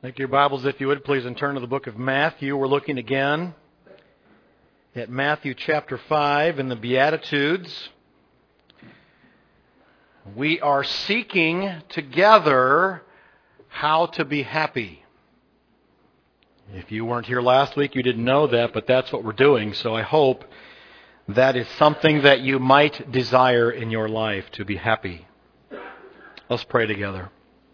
Take your Bibles, if you would, please, and turn to the book of Matthew. We're looking again at Matthew chapter 5 in the Beatitudes. We are seeking together how to be happy. If you weren't here last week, you didn't know that, but that's what we're doing. So I hope that is something that you might desire in your life, to be happy. Let's pray together.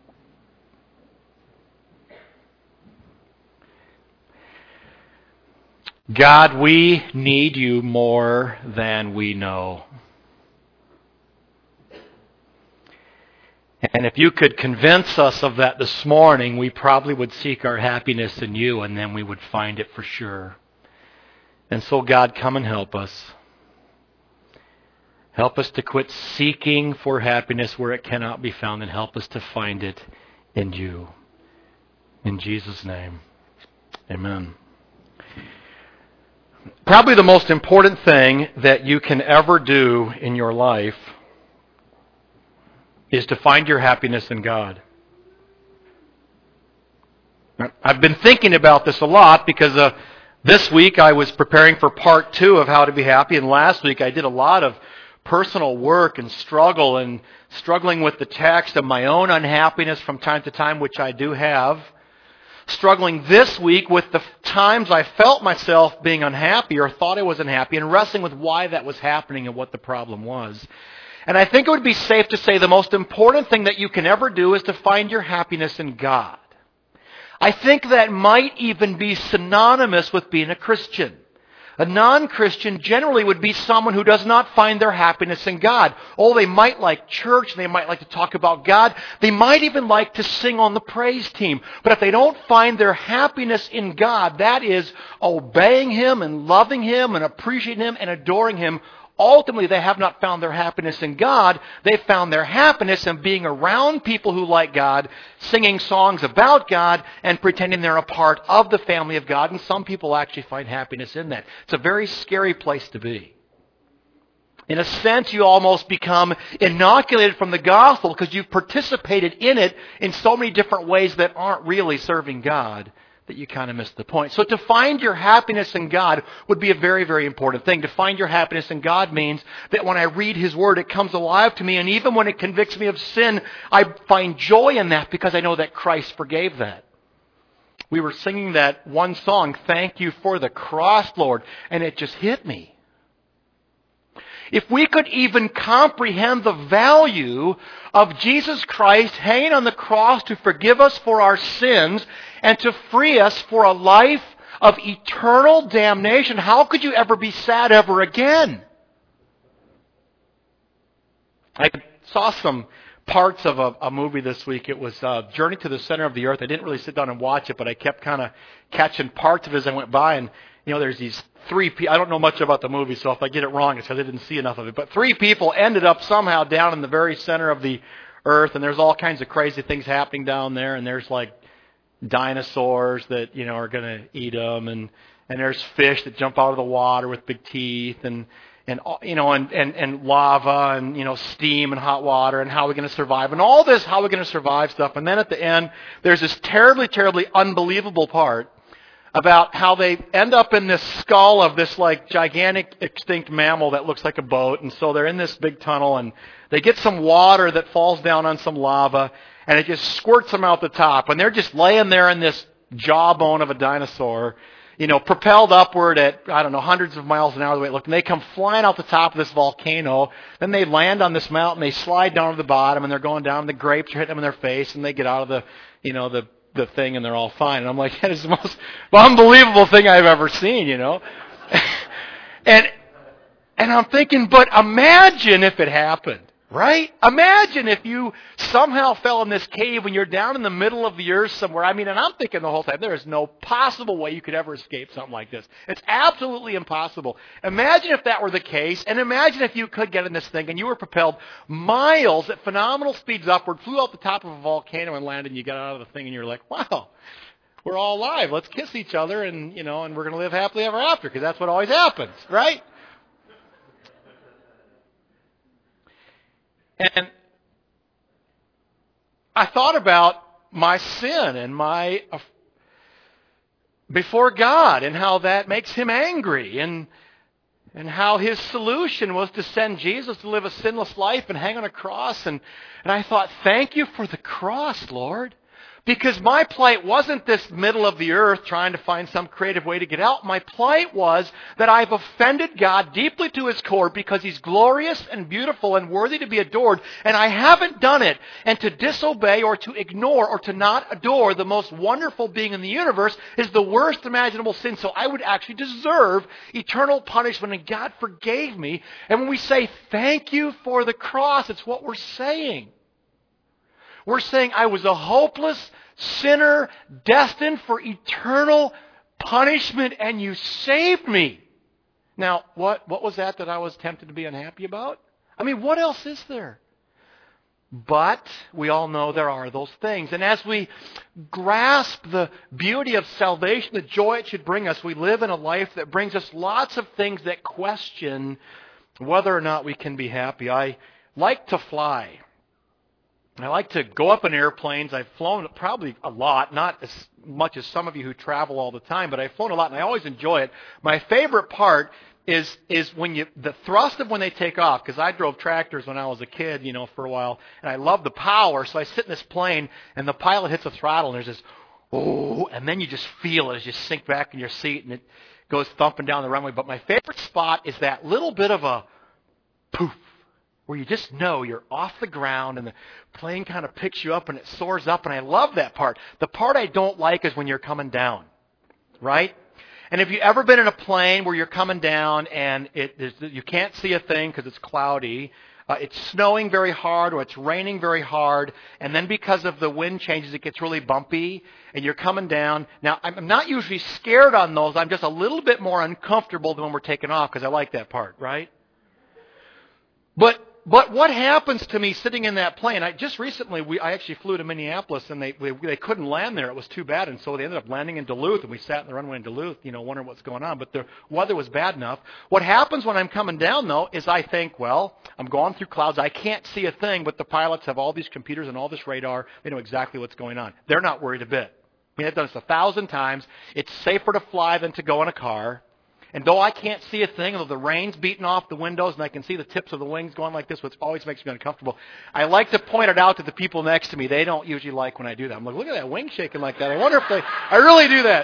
God, we need you more than we know. And if you could convince us of that this morning, we probably would seek our happiness in you, and then we would find it for sure. And so, God, come and help us. Help us to quit seeking for happiness where it cannot be found, and help us to find it in you. In Jesus' name, amen. Probably the most important thing that you can ever do in your life is to find your happiness in God. I've been thinking about this a lot because this week I was preparing for part 2 of How to Be Happy, and last week I did a lot of personal work and struggling with the text of my own unhappiness from time to time, which I do have. Struggling this week with the times I felt myself being unhappy or thought I was unhappy, and wrestling with why that was happening and what the problem was. And I think it would be safe to say the most important thing that you can ever do is to find your happiness in God. I think that might even be synonymous with being a Christian. A non-Christian generally would be someone who does not find their happiness in God. Oh, they might like church, they might like to talk about God, they might even like to sing on the praise team. But if they don't find their happiness in God, that is obeying Him and loving Him and appreciating Him and adoring Him, ultimately they have not found their happiness in God. They found their happiness in being around people who like God, singing songs about God, and pretending they're a part of the family of God. And some people actually find happiness in that. It's a very scary place to be. In a sense, you almost become inoculated from the gospel because you've participated in it in so many different ways that aren't really serving God, that you kind of miss the point. So to find your happiness in God would be a very, very important thing. To find your happiness in God means that when I read His Word, it comes alive to me, and even when it convicts me of sin, I find joy in that because I know that Christ forgave that. We were singing that one song, "Thank You for the Cross, Lord," and it just hit me. If we could even comprehend the value of Jesus Christ hanging on the cross to forgive us for our sins and to free us for a life of eternal damnation, how could you ever be sad ever again? I saw some parts of a movie this week. It was Journey to the Center of the Earth. I didn't really sit down and watch it, but I kept kind of catching parts of it as I went by. And there's these 3 people. I don't know much about the movie, so if I get it wrong, it's because I didn't see enough of it. But 3 people ended up somehow down in the very center of the earth, and there's all kinds of crazy things happening down there. And there's like dinosaurs that are going to eat them, and there's fish that jump out of the water with big teeth, and lava, and steam and hot water, and how we're going to survive, and all this how we're going to survive stuff. And then at the end, there's this terribly, terribly unbelievable part about how they end up in this skull of this like gigantic extinct mammal that looks like a boat. And so they're in this big tunnel, and they get some water that falls down on some lava, and it just squirts them out the top. And they're just laying there in this jawbone of a dinosaur, propelled upward at, hundreds of miles an hour the way it looked. And they come flying out the top of this volcano. Then they land on this mountain. They slide down to the bottom, and they're going down. The grapes are hitting them in their face, and they get out of the thing, and they're all fine. And I'm like, that is the most unbelievable thing I've ever seen, And I'm thinking, but imagine if it happened, right? Imagine if you somehow fell in this cave when you're down in the middle of the earth somewhere. And I'm thinking the whole time, there is no possible way you could ever escape something like this. It's absolutely impossible. Imagine if that were the case, and imagine if you could get in this thing and you were propelled miles at phenomenal speeds upward, flew out the top of a volcano and landed, and you got out of the thing, and you're like, wow, we're all alive. Let's kiss each other, and and we're going to live happily ever after, because that's what always happens, right? And I thought about my sin and my before God, and how that makes Him angry, and how His solution was to send Jesus to live a sinless life and hang on a cross. And I thought, thank you for the cross, Lord. Because my plight wasn't this middle of the earth trying to find some creative way to get out. My plight was that I've offended God deeply to His core because He's glorious and beautiful and worthy to be adored, and I haven't done it. And to disobey or to ignore or to not adore the most wonderful being in the universe is the worst imaginable sin. So I would actually deserve eternal punishment, and God forgave me. And when we say thank you for the cross, it's what we're saying. We're saying I was a hopeless sinner destined for eternal punishment, and you saved me. Now, what was that I was tempted to be unhappy about? I mean, what else is there? But we all know there are those things. And as we grasp the beauty of salvation, the joy it should bring us, we live in a life that brings us lots of things that question whether or not we can be happy. I like to fly. I like to go up in airplanes. I've flown probably a lot, not as much as some of you who travel all the time, but I've flown a lot and I always enjoy it. My favorite part is when the thrust of when they take off, because I drove tractors when I was a kid, for a while, and I love the power. So I sit in this plane and the pilot hits the throttle and there's this, oh, and then you just feel it as you sink back in your seat and it goes thumping down the runway. But my favorite spot is that little bit of a poof, where you just know you're off the ground and the plane kind of picks you up and it soars up, and I love that part. The part I don't like is when you're coming down, right? And have you ever been in a plane where you're coming down and you can't see a thing because it's cloudy, it's snowing very hard or it's raining very hard, and then because of the wind changes it gets really bumpy and you're coming down. Now, I'm not usually scared on those. I'm just a little bit more uncomfortable than when we're taking off because I like that part, right? But what happens to me sitting in that plane? Just recently, I actually flew to Minneapolis, and they couldn't land there. It was too bad, and so they ended up landing in Duluth, and we sat in the runway in Duluth, wondering what's going on. But the weather was bad enough. What happens when I'm coming down, though, is I think, well, I'm going through clouds. I can't see a thing, but the pilots have all these computers and all this radar. They know exactly what's going on. They're not worried a bit. I mean, I've done this 1,000 times. It's safer to fly than to go in a car. And though I can't see a thing, though the rain's beating off the windows and I can see the tips of the wings going like this, which always makes me uncomfortable, I like to point it out to the people next to me. They don't usually like when I do that. I'm like, look at that wing shaking like that. I wonder if I really do that.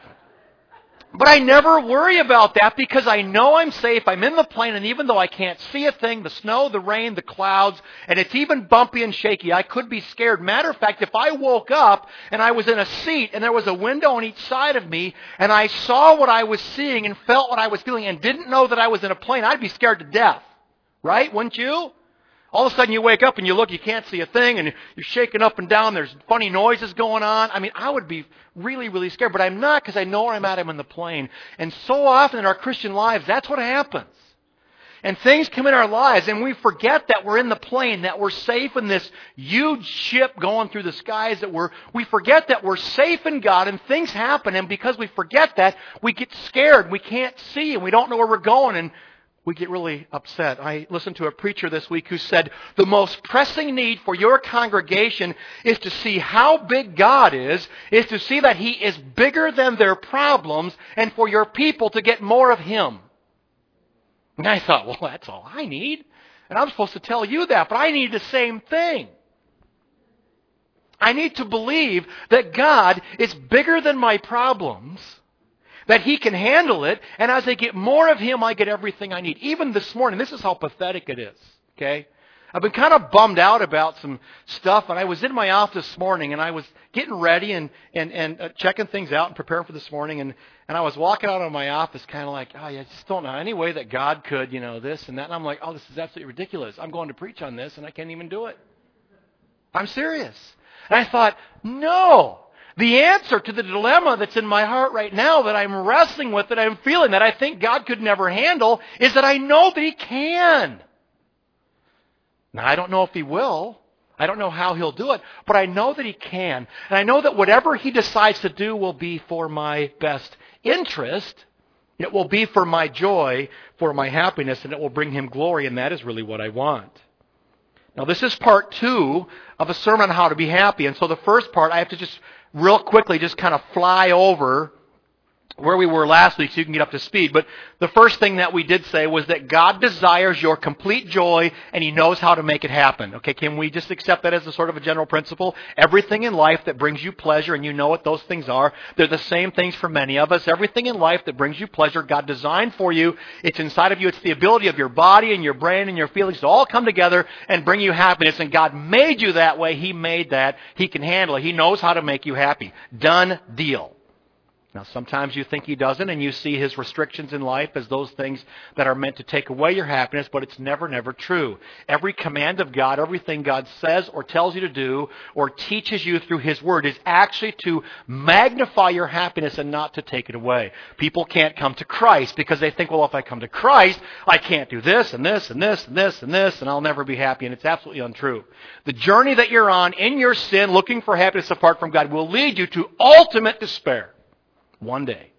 But I never worry about that because I know I'm safe. I'm in the plane, and even though I can't see a thing, the snow, the rain, the clouds, and it's even bumpy and shaky, I could be scared. Matter of fact, if I woke up and I was in a seat and there was a window on each side of me and I saw what I was seeing and felt what I was feeling and didn't know that I was in a plane, I'd be scared to death. Right? Wouldn't you? All of a sudden you wake up and you look, you can't see a thing, and you're shaking up and down, there's funny noises going on. I mean, I would be really, really scared, but I'm not because I know where I'm at. I'm in the plane. And so often in our Christian lives, that's what happens. And things come in our lives and we forget that we're in the plane, that we're safe in this huge ship going through the skies, we forget that we're safe in God, and things happen, and because we forget that, we get scared, we can't see, and we don't know where we're going, and we get really upset. I listened to a preacher this week who said, the most pressing need for your congregation is to see how big God is to see that He is bigger than their problems, and for your people to get more of Him. And I thought, well, that's all I need. And I'm supposed to tell you that, but I need the same thing. I need to believe that God is bigger than my problems, that He can handle it, and as I get more of Him, I get everything I need. Even this morning, this is how pathetic it is, okay? I've been kind of bummed out about some stuff, and I was in my office this morning, and I was getting ready and checking things out and preparing for this morning, and I was walking out of my office kind of like, I just don't know any way that God could, this and that. And I'm like, this is absolutely ridiculous. I'm going to preach on this, and I can't even do it. I'm serious. And I thought, no. The answer to the dilemma that's in my heart right now that I'm wrestling with, that I'm feeling, that I think God could never handle, is that I know that He can. Now, I don't know if He will. I don't know how He'll do it, but I know that He can. And I know that whatever He decides to do will be for my best interest. It will be for my joy, for my happiness, and it will bring Him glory, and that is really what I want. Now, this is part 2 of a sermon on how to be happy. And so the first part, I have to just real quickly just kind of fly over where we were last week so you can get up to speed. But the first thing that we did say was that God desires your complete joy and He knows how to make it happen. Okay, can we just accept that as a sort of a general principle? Everything in life that brings you pleasure, and you know what those things are, they're the same things for many of us. Everything in life that brings you pleasure, God designed for you. It's inside of you. It's the ability of your body and your brain and your feelings to all come together and bring you happiness. And God made you that way. He made that. He can handle it. He knows how to make you happy. Done deal. Now, sometimes you think He doesn't, and you see His restrictions in life as those things that are meant to take away your happiness, but it's never, never true. Every command of God, everything God says or tells you to do or teaches you through His Word is actually to magnify your happiness and not to take it away. People can't come to Christ because they think, well, if I come to Christ, I can't do this and this and this and this and this, and I'll never be happy, and it's absolutely untrue. The journey that you're on in your sin, looking for happiness apart from God, will lead you to ultimate despair. One day.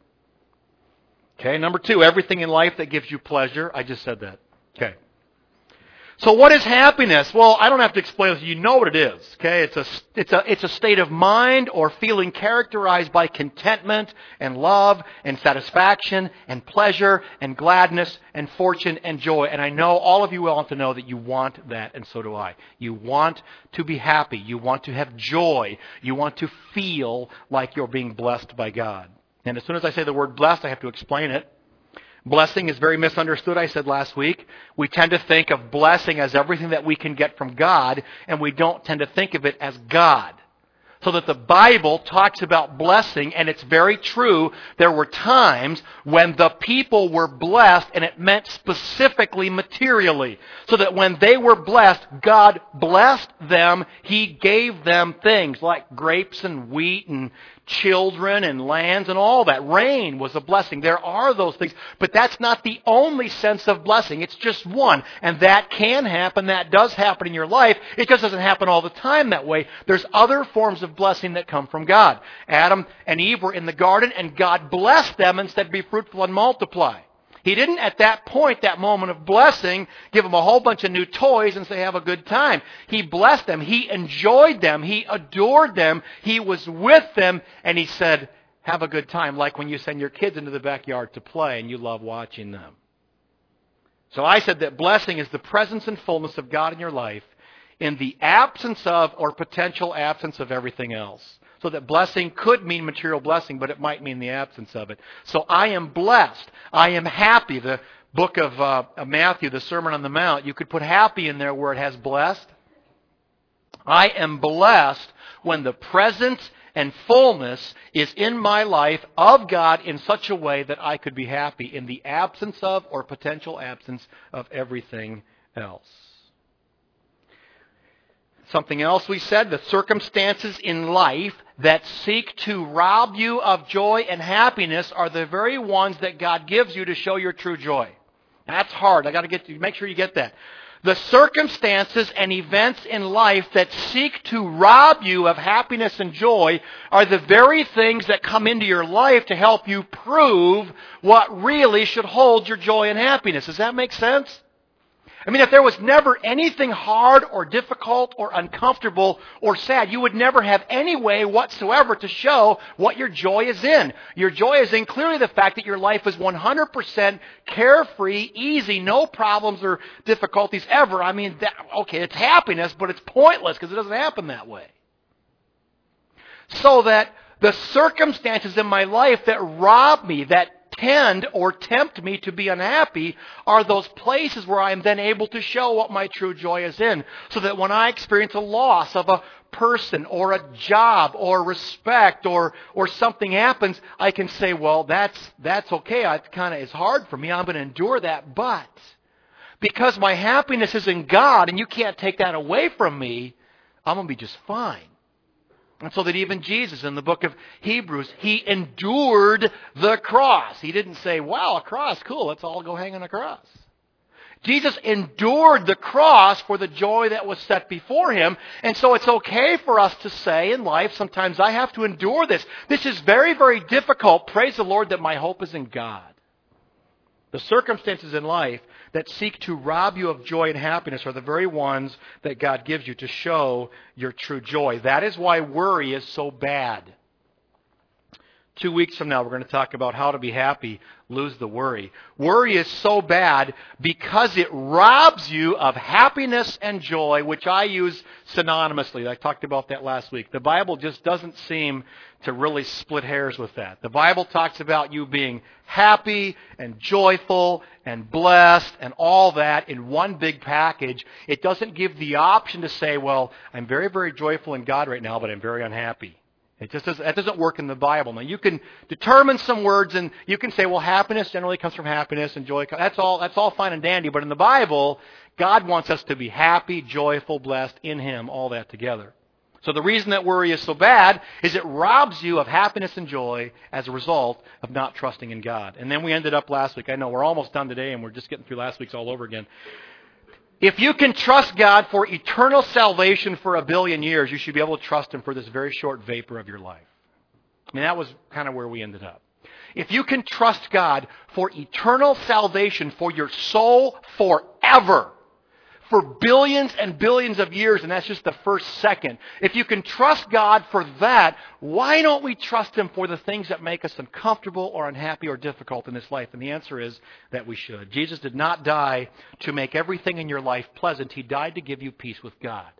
Okay, number 2, everything in life that gives you pleasure. I just said that. Okay. So what is happiness? Well, I don't have to explain this. You know what it is. Okay, it's a state of mind or feeling characterized by contentment and love and satisfaction and pleasure and gladness and fortune and joy. And I know all of you want to know that you want that, and so do I. You want to be happy. You want to have joy. You want to feel like you're being blessed by God. And as soon as I say the word blessed, I have to explain it. Blessing is very misunderstood, I said last week. We tend to think of blessing as everything that we can get from God, and we don't tend to think of it as God. So that the Bible talks about blessing, and it's very true. There were times when the people were blessed, and it meant specifically materially. So that when they were blessed, God blessed them. He gave them things like grapes and wheat and children and lands and all that. Rain was a blessing. There are those things, but that's not the only sense of blessing. It's just one, and that can happen. That does happen in your life. It just doesn't happen all the time that way. There's other forms of blessing that come from God. Adam and Eve were in the garden, and God blessed them and said, "Be fruitful and multiply." He didn't at that point, that moment of blessing, give them a whole bunch of new toys and say, have a good time. He blessed them. He enjoyed them. He adored them. He was with them. And He said, have a good time, like when you send your kids into the backyard to play and you love watching them. So I said that blessing is the presence and fullness of God in your life in the absence of or potential absence of everything else. So that blessing could mean material blessing, but it might mean the absence of it. So I am blessed. I am happy. The book of Matthew, the Sermon on the Mount, you could put happy in there where it has blessed. I am blessed when the presence and fullness is in my life of God in such a way that I could be happy in the absence of or potential absence of everything else. Something else we said, the circumstances in life that seek to rob you of joy and happiness are the very ones that God gives you to show your true joy. That's hard. I got to make sure you get that. The circumstances and events in life that seek to rob you of happiness and joy are the very things that come into your life to help you prove what really should hold your joy and happiness. Does that make sense? I mean, if there was never anything hard or difficult or uncomfortable or sad, you would never have any way whatsoever to show what your joy is in. Your joy is in clearly the fact that your life is 100% carefree, easy, no problems or difficulties ever. I mean, okay, it's happiness, but it's pointless because it doesn't happen that way. So that the circumstances in my life that rob me, that tend or tempt me to be unhappy are those places where I am then able to show what my true joy is in. So that when I experience a loss of a person or a job or respect or something happens, I can say, well, that's okay. It's hard for me. I'm going to endure that. But because my happiness is in God and you can't take that away from me, I'm going to be just fine. And so that even Jesus in the book of Hebrews, He endured the cross. He didn't say, wow, a cross, cool, let's all go hang on a cross. Jesus endured the cross for the joy that was set before Him. And so it's okay for us to say in life, sometimes I have to endure this. This is very, very difficult. Praise the Lord that my hope is in God. The circumstances in life that seek to rob you of joy and happiness are the very ones that God gives you to show your true joy. That is why worry is so bad. 2 weeks from now, we're going to talk about how to be happy, lose the worry. Worry is so bad because it robs you of happiness and joy, which I use synonymously. I talked about that last week. The Bible just doesn't seem to really split hairs with that. The Bible talks about you being happy and joyful and blessed and all that in one big package. It doesn't give the option to say, well, I'm very, very joyful in God right now, but I'm very unhappy. That doesn't work in the Bible. Now, you can determine some words and you can say, well, happiness generally comes from happiness and joy. That's all fine and dandy. But in the Bible, God wants us to be happy, joyful, blessed in Him, all that together. So the reason that worry is so bad is it robs you of happiness and joy as a result of not trusting in God. And then we ended up last week. I know we're almost done today and we're just getting through last week's all over again. If you can trust God for eternal salvation for 1 billion years, you should be able to trust Him for this very short vapor of your life. I mean, that was kind of where we ended up. If you can trust God for eternal salvation for your soul forever, for billions and billions of years, and that's just the first second. If you can trust God for that, why don't we trust Him for the things that make us uncomfortable or unhappy or difficult in this life? And the answer is that we should. Jesus did not die to make everything in your life pleasant. He died to give you peace with God.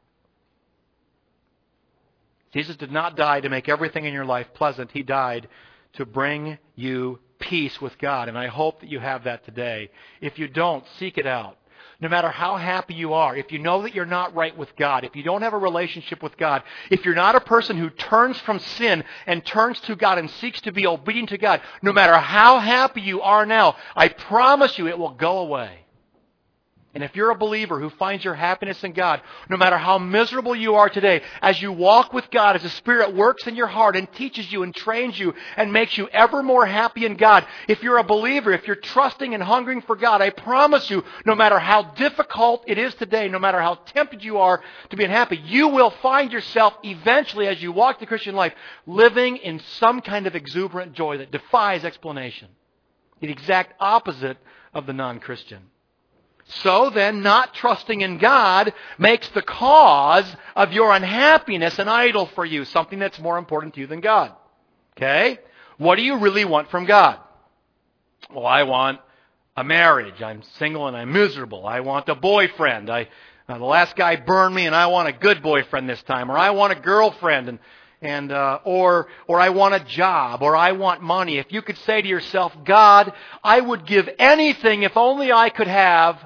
Jesus did not die to make everything in your life pleasant. He died to bring you peace with God. And I hope that you have that today. If you don't, seek it out. No matter how happy you are, if you know that you're not right with God, if you don't have a relationship with God, if you're not a person who turns from sin and turns to God and seeks to be obedient to God, no matter how happy you are now, I promise you it will go away. And if you're a believer who finds your happiness in God, no matter how miserable you are today, as you walk with God, as the Spirit works in your heart and teaches you and trains you and makes you ever more happy in God, if you're a believer, if you're trusting and hungering for God, I promise you, no matter how difficult it is today, no matter how tempted you are to be unhappy, you will find yourself eventually, as you walk the Christian life, living in some kind of exuberant joy that defies explanation. The exact opposite of the non-Christian. So then, not trusting in God makes the cause of your unhappiness an idol for you, something that's more important to you than God. Okay? What do you really want from God? Well, I want a marriage. I'm single and I'm miserable. I want a boyfriend. The last guy burned me and I want a good boyfriend this time. Or I want a girlfriend or I want a job, or I want money. If you could say to yourself, God, I would give anything if only I could have...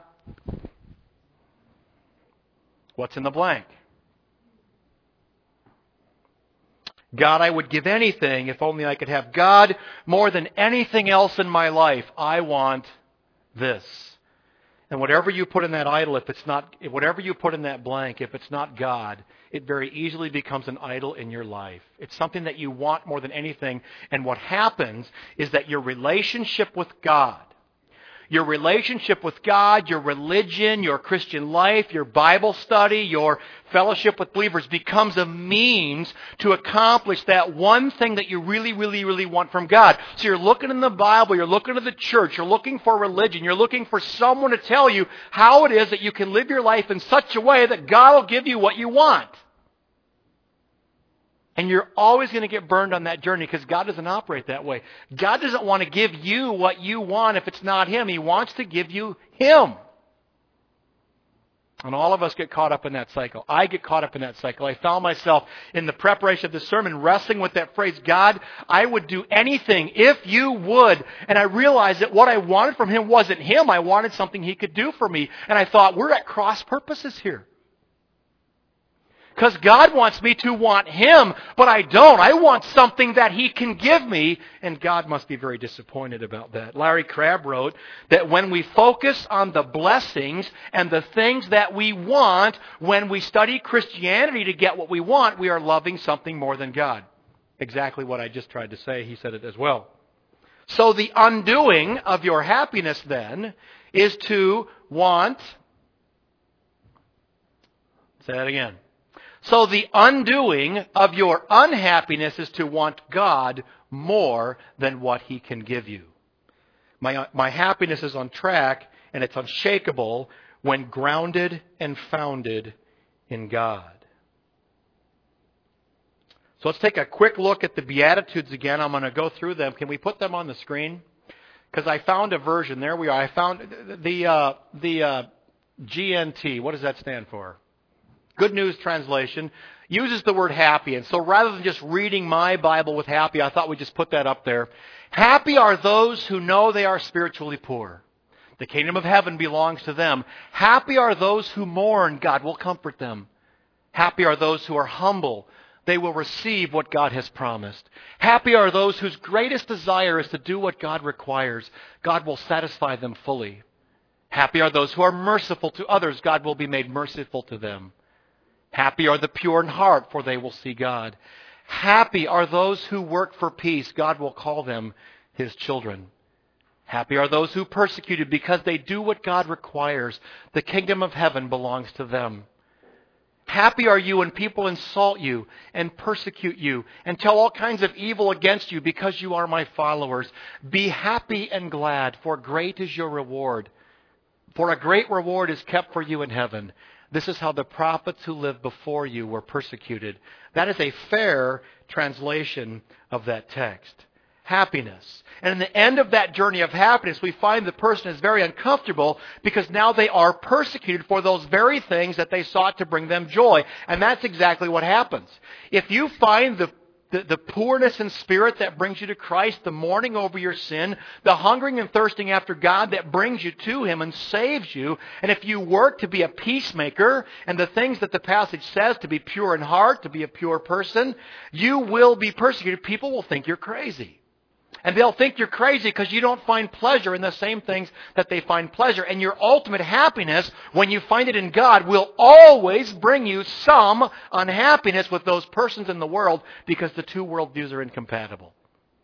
What's in the blank? God, I would give anything if only I could have. God, more than anything else in my life, I want this. And whatever you put in that idol, whatever you put in that blank, if it's not God, it very easily becomes an idol in your life. It's something that you want more than anything. And what happens is that your relationship with God, your relationship with God, your religion, your Christian life, your Bible study, your fellowship with believers becomes a means to accomplish that one thing that you really, really, really want from God. So you're looking in the Bible, you're looking at the church, you're looking for religion, you're looking for someone to tell you how it is that you can live your life in such a way that God will give you what you want. And you're always going to get burned on that journey because God doesn't operate that way. God doesn't want to give you what you want if it's not Him. He wants to give you Him. And all of us get caught up in that cycle. I get caught up in that cycle. I found myself in the preparation of this sermon wrestling with that phrase, God, I would do anything if you would. And I realized that what I wanted from Him wasn't Him. I wanted something He could do for me. And I thought, we're at cross purposes here. Because God wants me to want Him, but I don't. I want something that He can give me, and God must be very disappointed about that. Larry Crabb wrote that when we focus on the blessings and the things that we want, when we study Christianity to get what we want, we are loving something more than God. Exactly what I just tried to say. He said it as well. So the undoing of your happiness then is to want... Say that again. So the undoing of your unhappiness is to want God more than what He can give you. My happiness is on track, and it's unshakable when grounded and founded in God. So let's take a quick look at the Beatitudes again. I'm going to go through them. Can we put them on the screen? Because I found a version. There we are. I found the GNT. What does that stand for? Good News Translation uses the word happy. And so rather than just reading my Bible with happy, I thought we'd just put that up there. Happy are those who know they are spiritually poor. The kingdom of heaven belongs to them. Happy are those who mourn. God will comfort them. Happy are those who are humble. They will receive what God has promised. Happy are those whose greatest desire is to do what God requires. God will satisfy them fully. Happy are those who are merciful to others. God will be made merciful to them. Happy are the pure in heart, for they will see God. Happy are those who work for peace. God will call them His children. Happy are those who persecuted because they do what God requires. The kingdom of heaven belongs to them. Happy are you when people insult you and persecute you and tell all kinds of evil against you because you are my followers. Be happy and glad, for great is your reward. For a great reward is kept for you in heaven. This is how the prophets who lived before you were persecuted. That is a fair translation of that text. Happiness. And in the end of that journey of happiness, we find the person is very uncomfortable because now they are persecuted for those very things that they sought to bring them joy. And that's exactly what happens. If you find the poorness in spirit that brings you to Christ, the mourning over your sin, the hungering and thirsting after God that brings you to Him and saves you, and if you work to be a peacemaker and the things that the passage says, to be pure in heart, to be a pure person, you will be persecuted. People will think you're crazy. And they'll think you're crazy because you don't find pleasure in the same things that they find pleasure. And your ultimate happiness, when you find it in God, will always bring you some unhappiness with those persons in the world because the two worldviews are incompatible.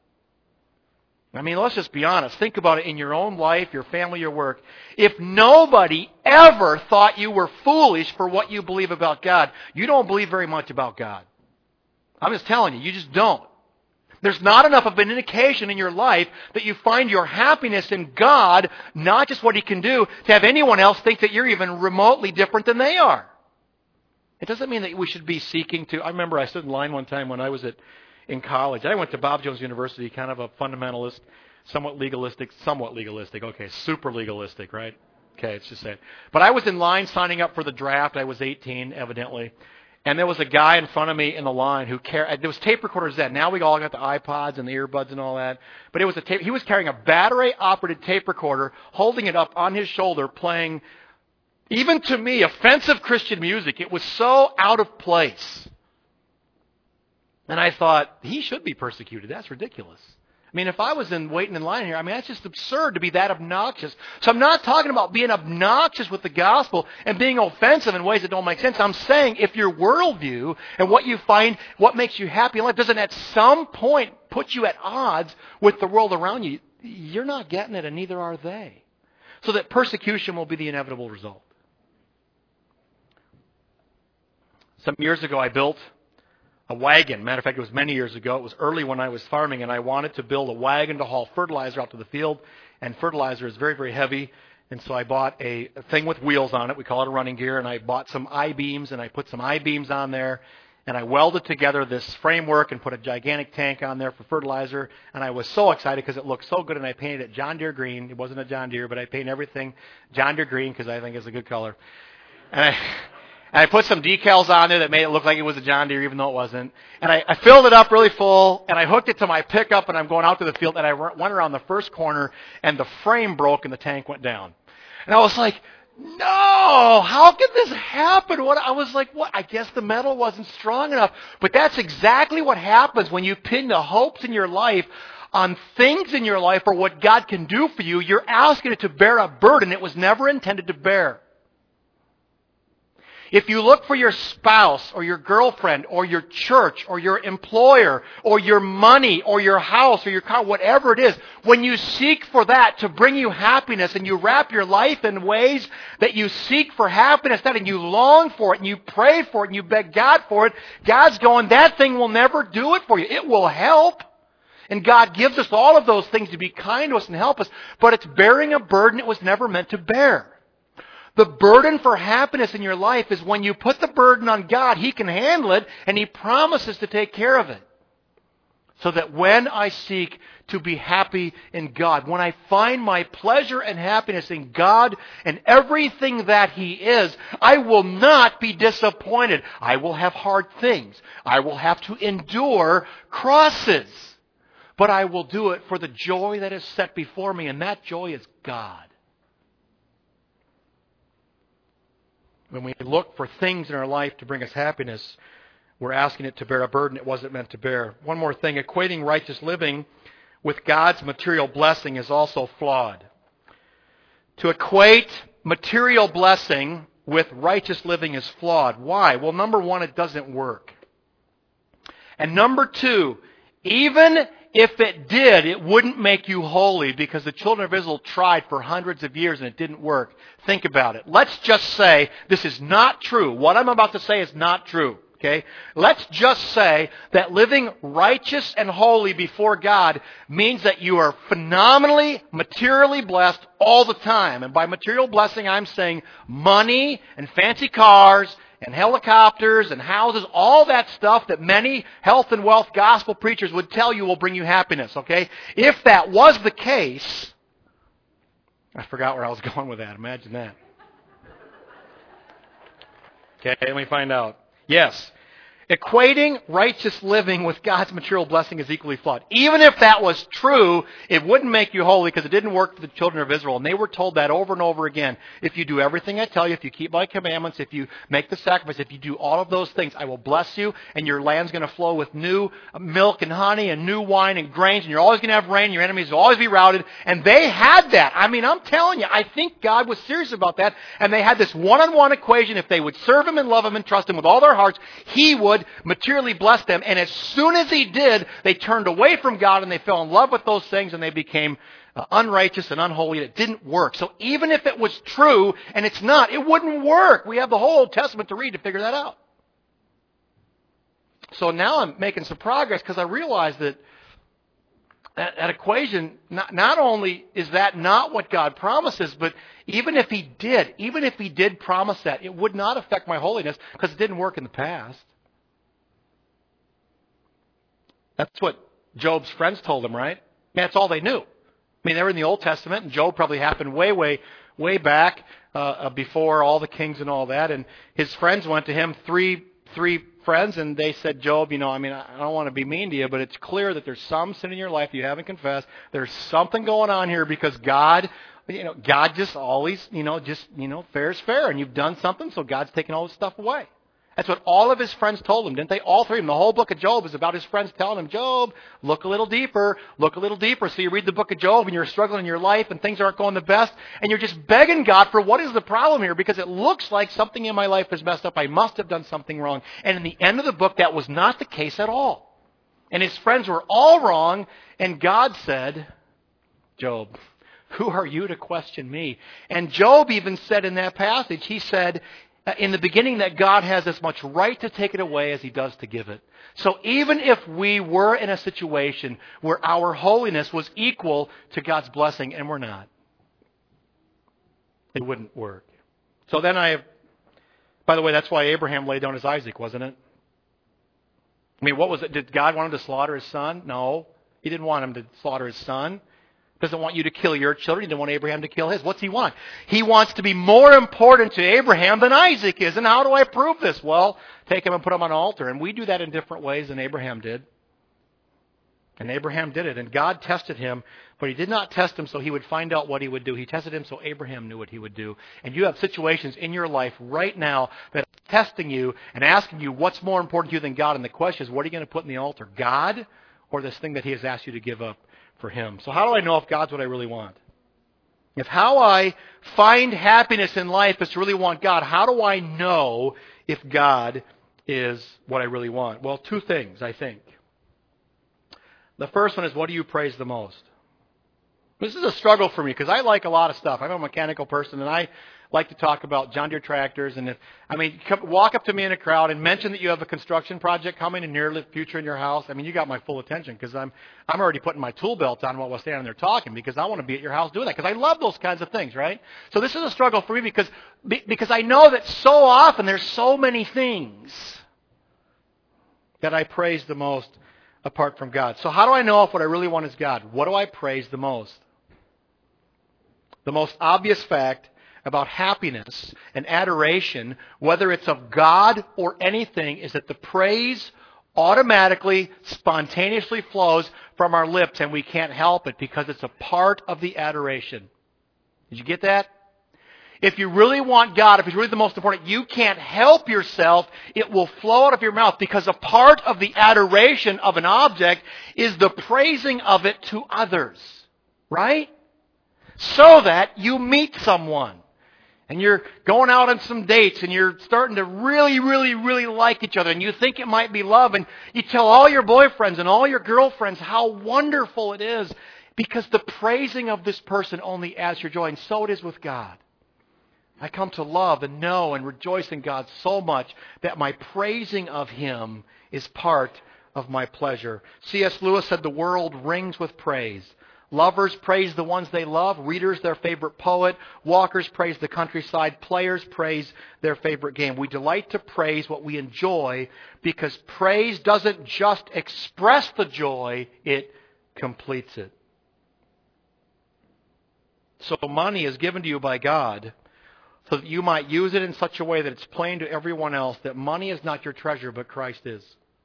I mean, let's just be honest. Think about it in your own life, your family, your work. If nobody ever thought you were foolish for what you believe about God, you don't believe very much about God. I'm just telling you, you just don't. There's not enough of an indication in your life that you find your happiness in God, not just what He can do, to have anyone else think that you're even remotely different than they are. It doesn't mean that we should be seeking to... I remember I stood in line one time when I was in college. I went to Bob Jones University, kind of a fundamentalist, somewhat legalistic, okay, super legalistic, right? Okay, it's just that. But I was in line signing up for the draft. I was 18, evidently. And there was a guy in front of me in the line who carried, there was tape recorders then. Now we all got the iPods and the earbuds and all that. But it was he was carrying a battery-operated tape recorder, holding it up on his shoulder, playing, even to me, offensive Christian music. It was so out of place. And I thought, he should be persecuted. That's ridiculous. I mean, if I was waiting in line here, I mean, that's just absurd to be that obnoxious. So I'm not talking about being obnoxious with the gospel and being offensive in ways that don't make sense. I'm saying if your worldview and what you find, what makes you happy in life, doesn't at some point put you at odds with the world around you, you're not getting it, and neither are they. So that persecution will be the inevitable result. Some years ago, I built a wagon. Matter of fact, it was many years ago. It was early when I was farming, and I wanted to build a wagon to haul fertilizer out to the field. And fertilizer is very, very heavy. And so I bought a thing with wheels on it. We call it a running gear. And I bought some I-beams, and I put some I-beams on there. And I welded together this framework and put a gigantic tank on there for fertilizer. And I was so excited because it looked so good. And I painted it John Deere green. It wasn't a John Deere, but I painted everything John Deere green because I think it's a good color. And I put some decals on there that made it look like it was a John Deere, even though it wasn't. And I filled it up really full, and I hooked it to my pickup, and I'm going out to the field, and I went around the first corner, and the frame broke, and the tank went down. And I was like, no, how could this happen? I was like, what? I guess the metal wasn't strong enough. But that's exactly what happens when you pin the hopes in your life on things in your life or what God can do for you. You're asking it to bear a burden it was never intended to bear. If you look for your spouse or your girlfriend or your church or your employer or your money or your house or your car, whatever it is, when you seek for that to bring you happiness and you wrap your life in ways that you seek for happiness, and you long for it and you pray for it and you beg God for it, God's going, that thing will never do it for you. It will help. And God gives us all of those things to be kind to us and help us, but it's bearing a burden it was never meant to bear. The burden for happiness in your life is when you put the burden on God, He can handle it, and He promises to take care of it. So that when I seek to be happy in God, when I find my pleasure and happiness in God and everything that He is, I will not be disappointed. I will have hard things. I will have to endure crosses. But I will do it for the joy that is set before me, and that joy is God. When we look for things in our life to bring us happiness, we're asking it to bear a burden it wasn't meant to bear. One more thing, equating righteous living with God's material blessing is also flawed. To equate material blessing with righteous living is flawed. Why? Well, number one, it doesn't work. And number two, even if it did, it wouldn't make you holy because the children of Israel tried for hundreds of years and it didn't work. Think about it. Let's just say this is not true. What I'm about to say is not true. Okay? Let's just say that living righteous and holy before God means that you are phenomenally, materially blessed all the time. And by material blessing, I'm saying money and fancy cars and helicopters and houses, all that stuff that many health and wealth gospel preachers would tell you will bring you happiness, okay? If that was the case, I forgot where I was going with that. Imagine that. Okay, let me find out. Yes. Equating righteous living with God's material blessing is equally flawed. Even if that was true, it wouldn't make you holy because it didn't work for the children of Israel. And they were told that over and over again. If you do everything I tell you, if you keep my commandments, if you make the sacrifice, if you do all of those things, I will bless you and your land's going to flow with new milk and honey and new wine and grains and you're always going to have rain. Your enemies will always be routed. And they had that. I mean, I'm telling you, I think God was serious about that. And they had this one-on-one equation. If they would serve Him and love Him and trust Him with all their hearts, He would materially bless them. And as soon as He did, they turned away from God and they fell in love with those things and they became unrighteous and unholy. And it didn't work. So even if it was true, and it's not, it wouldn't work. We have the whole Old Testament to read to figure that out. So now I'm making some progress because I realize that equation, not only is that not what God promises, but even if He did promise that, it would not affect my holiness because it didn't work in the past. That's what Job's friends told him, right? That's all they knew. I mean, they were in the Old Testament, and Job probably happened way back before all the kings and all that. And his friends went to him, three friends, and they said, Job, I don't want to be mean to you, but it's clear that there's some sin in your life you haven't confessed. There's something going on here because God just always, fair is fair, and you've done something, so God's taking all this stuff away. That's what all of his friends told him, didn't they? All three of them. The whole book of Job is about his friends telling him, Job, look a little deeper. So you read the book of Job and you're struggling in your life and things aren't going the best and you're just begging God for what is the problem here because it looks like something in my life is messed up. I must have done something wrong. And in the end of the book, that was not the case at all. And his friends were all wrong. And God said, Job, who are you to question me? And Job even said in that passage, he said, in the beginning that God has as much right to take it away as He does to give it. So even if we were in a situation where our holiness was equal to God's blessing, and we're not, it wouldn't work. So then by the way, that's why Abraham laid down his Isaac, wasn't it? I mean, what was it? Did God want him to slaughter his son? No. He didn't want him to slaughter his son. Doesn't want you to kill your children. He didn't want Abraham to kill his. What's he want? He wants to be more important to Abraham than Isaac is. And how do I prove this? Well, take him and put him on an altar. And we do that in different ways than Abraham did. And Abraham did it. And God tested him, but He did not test him so He would find out what he would do. He tested him so Abraham knew what he would do. And you have situations in your life right now that are testing you and asking you what's more important to you than God. And the question is, what are you going to put in the altar? God or this thing that He has asked you to give up for Him? So how do I know if God's what I really want? If how I find happiness in life is to really want God, how do I know if God is what I really want? Well, two things, I think. The first one is, what do you praise the most? This is a struggle for me because I like a lot of stuff. I'm a mechanical person, and I like to talk about John Deere tractors. And walk up to me in a crowd and mention that you have a construction project coming in near the future in your house. I mean, you got my full attention because I'm already putting my tool belt on while we're standing there talking because I want to be at your house doing that because I love those kinds of things, right? So this is a struggle for me because I know that so often there's so many things that I praise the most apart from God. So how do I know if what I really want is God? What do I praise the most? The most obvious fact about happiness and adoration, whether it's of God or anything, is that the praise automatically, spontaneously flows from our lips, and we can't help it because it's a part of the adoration. Did you get that? If you really want God, if He's really the most important, you can't help yourself. It will flow out of your mouth because a part of the adoration of an object is the praising of it to others. Right? So that you meet someone. And you're going out on some dates and you're starting to really, really, really like each other. And you think it might be love. And you tell all your boyfriends and all your girlfriends how wonderful it is. Because the praising of this person only adds your joy. And so it is with God. I come to love and know and rejoice in God so much that my praising of Him is part of my pleasure. C.S. Lewis said the world rings with praise. Lovers praise the ones they love. Readers their favorite poet. Walkers praise the countryside. Players praise their favorite game. We delight to praise what we enjoy because praise doesn't just express the joy, it completes it. So money is given to you by God so that you might use it in such a way that it's plain to everyone else that money is not your treasure, but Christ is.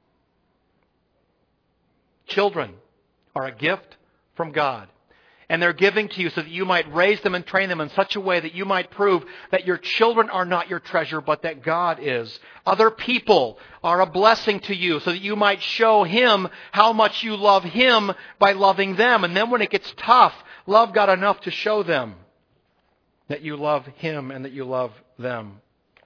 Children are a gift from God. And they're giving to you so that you might raise them and train them in such a way that you might prove that your children are not your treasure, but that God is. Other people are a blessing to you so that you might show Him how much you love Him by loving them. And then when it gets tough, love God enough to show them that you love Him and that you love them.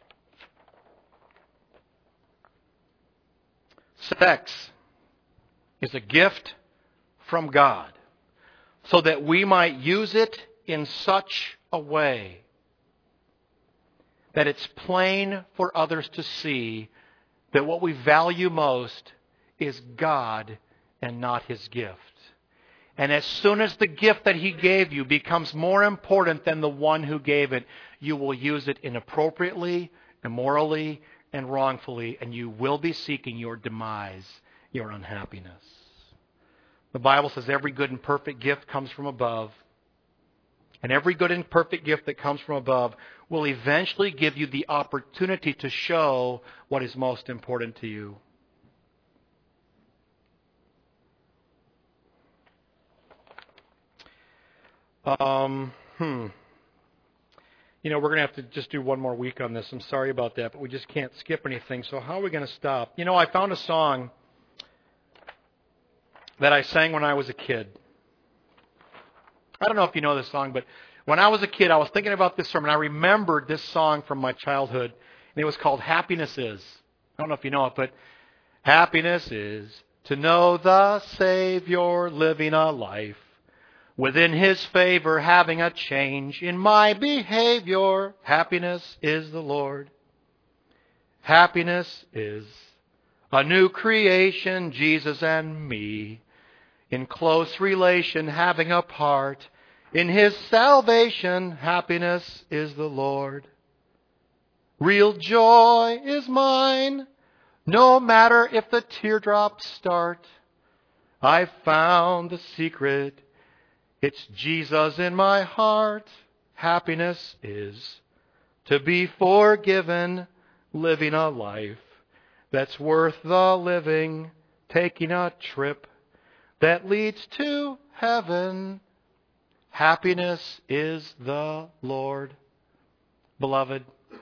Sex is a gift from God, so that we might use it in such a way that it's plain for others to see that what we value most is God and not His gift. And as soon as the gift that He gave you becomes more important than the one who gave it, you will use it inappropriately, immorally, and wrongfully, and you will be seeking your demise, your unhappiness. The Bible says every good and perfect gift comes from above. And every good and perfect gift that comes from above will eventually give you the opportunity to show what is most important to you. We're going to have to just do one more week on this. I'm sorry about that, but we just can't skip anything. So how are we going to stop? I found a song that I sang when I was a kid. I don't know if you know this song, but when I was a kid, I was thinking about this sermon. I remembered this song from my childhood, and it was called Happiness Is. I don't know if you know it, but happiness is to know the Savior living a life within His favor, having a change in my behavior. Happiness is the Lord. Happiness is a new creation, Jesus and me, in close relation, having a part in His salvation. Happiness is the Lord. Real joy is mine, no matter if the teardrops start. I've found the secret. It's Jesus in my heart. Happiness is to be forgiven, living a life that's worth the living, taking a trip that leads to heaven. Happiness is the Lord. Beloved,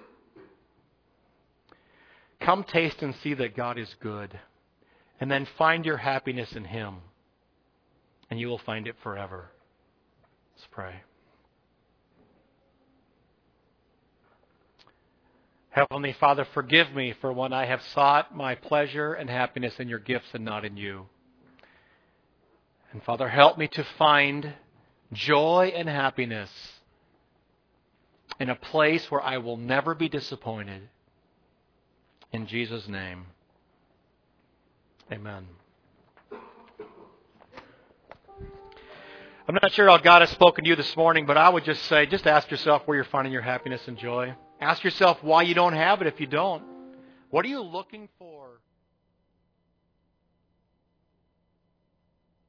come taste and see that God is good, and then find your happiness in Him, and you will find it forever. Let's pray. Heavenly Father, forgive me for when I have sought my pleasure and happiness in your gifts and not in you. And Father, help me to find joy and happiness in a place where I will never be disappointed. In Jesus' name, amen. I'm not sure how God has spoken to you this morning, but I would just say, just ask yourself where you're finding your happiness and joy. Ask yourself why you don't have it if you don't. What are you looking for?